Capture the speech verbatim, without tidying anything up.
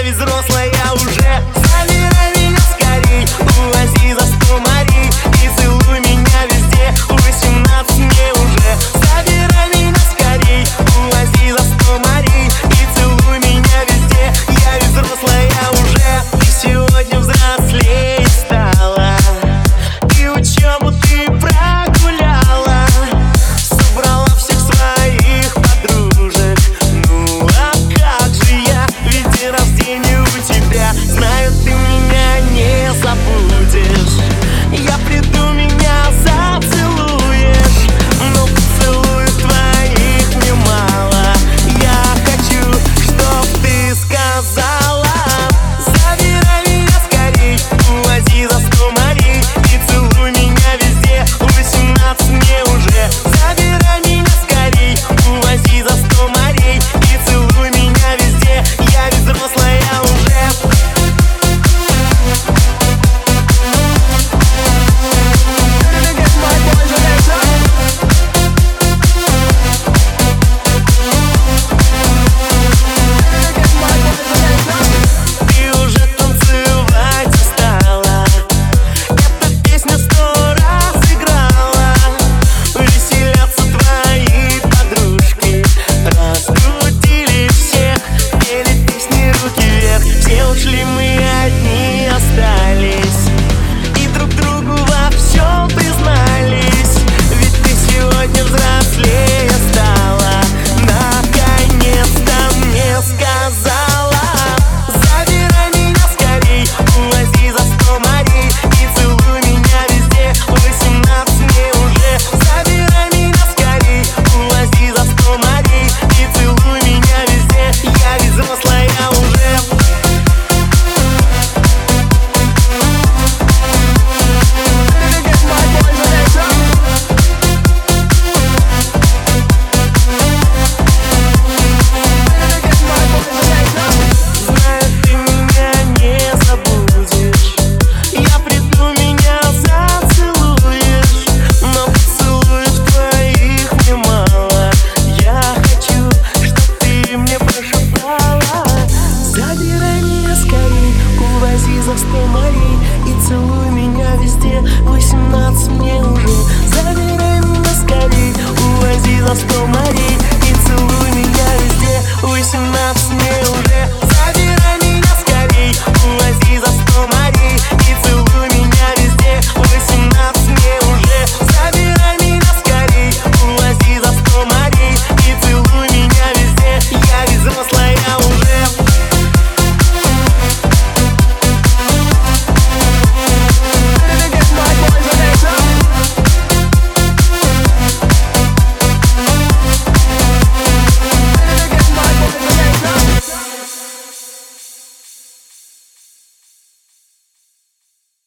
ведь взрослая уже. Забирай меня скорей, увози за сто морей и целуй меня везде. Восемнадцать мне уже. Забирай меня скорей, увози за сто морей и целуй меня везде. Я ведь взрослая уже. Ты сегодня взрослее стала, и учебу ты прогуляла, собрала всех своих подружек. Ну а как же я, ведь день рождения у тебя. Знаю, ты меня не забудешь. Я приду, меня зацелуешь, но поцелуев твоих мне мало. Я хочу, чтоб ты сказала: забирай меня скорей, увози за сто морей и целуй меня везде. Восемнадцать мне уже. Забирай меня скорей, увози за сто морей и целуй меня везде. Я ведь взрослая уже. Ты уже танцевать устала, эта песня сто раз играла. Веселятся твои подружки, раскрутили всех, пели песни руки вверх. Все ушли, мы одни остались, и друг другу во всем признались. Ведь ты сегодня взрослее стала, наконец-то мне сказала: забирай меня скорей, увози за сто морей и целуй меня везде. Восемнадцать мне уже. Забирай меня скорей, увози за сто морей и целуй меня везде. Я ведь взрослая уже. Знаю, ты меня не забудешь. Я приду, меня зацелуешь, но поцелуев твоих мне мало. Я хочу, чтоб ты мне прошептала: забирай меня скорей, увози за сто морей и целуй меня везде. Восемнадцать мне уже. Забирай меня скорей, увози за сто морей и целуй меня везде. Восемнадцать мне